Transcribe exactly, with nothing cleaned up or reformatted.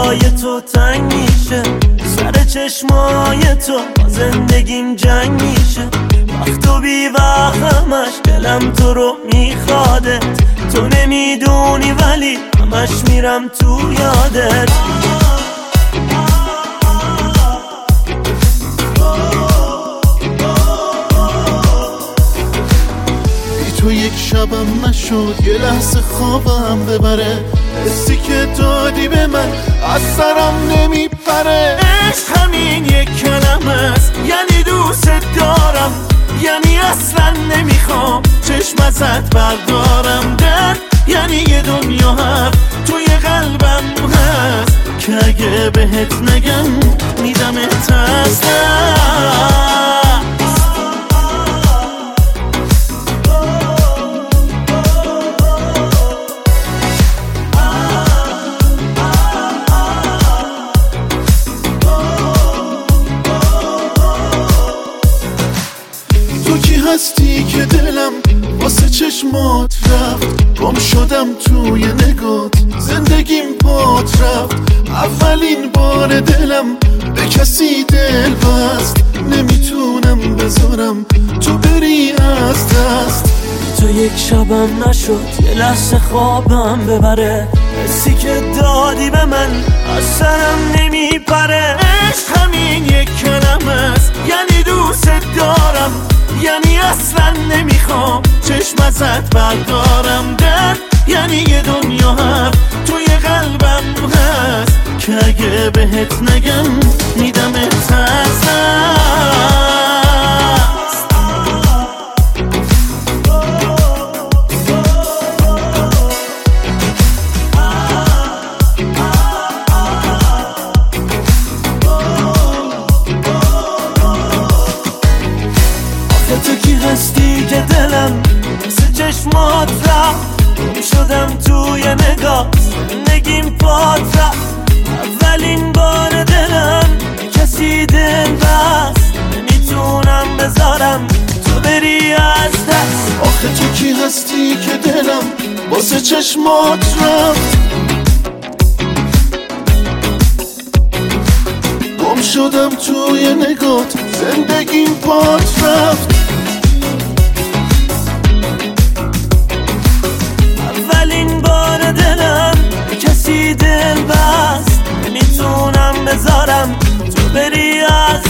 برای تو تنگ میشه، سر چشمای تو با زندگیم جنگ میشه. وقت و بی وقتمش دلم تو رو میخوادت، تو نمیدونی ولی همش میرم تو یادت. تو یک شبم نشد یه لحظه خوابم ببره، حسی که دادی به من از سرم نمیپره. عشق همین یک کلمه است، یعنی دوست دارم، یعنی اصلا نمیخوام چشم ازت بردارم. درد یعنی یه دنیا حرف توی قلبم هست که اگه بهت نگم میدمت از دست. هستی که دلم واسه چشمات رفت، گم شدم توی نگات، زندگیم پات رفت. اولین بار دلم به کسی دل بست، نمیتونم بذارم تو بری از دست. تو یک شبم نشد یه لحظه خوابم ببره، حسی که دادی به من از سرم نمیپره. عشق همین یک کلمه است، یعنی دوست دارم، یعنی اصلا نمیخوام چشم ازت بردارم. درد یعنی یه دنیا حرف توی قلبم هست که اگه بهت نگم میدمت از دست. تو کی هستی که دلم مثل چشمات رفت، گم شدم توی نگاه، زندگیم پات رفت. اولین بار دلم کسی دل بست، نمیتونم بذارم تو بری از دست. آخه تو کی هستی که دلم واسه چشمات رفت، گم شدم توی نگات، زندگیم پات رفت. اولین بار دلم کسی دل بست، نمیتونم بذارم تو بری از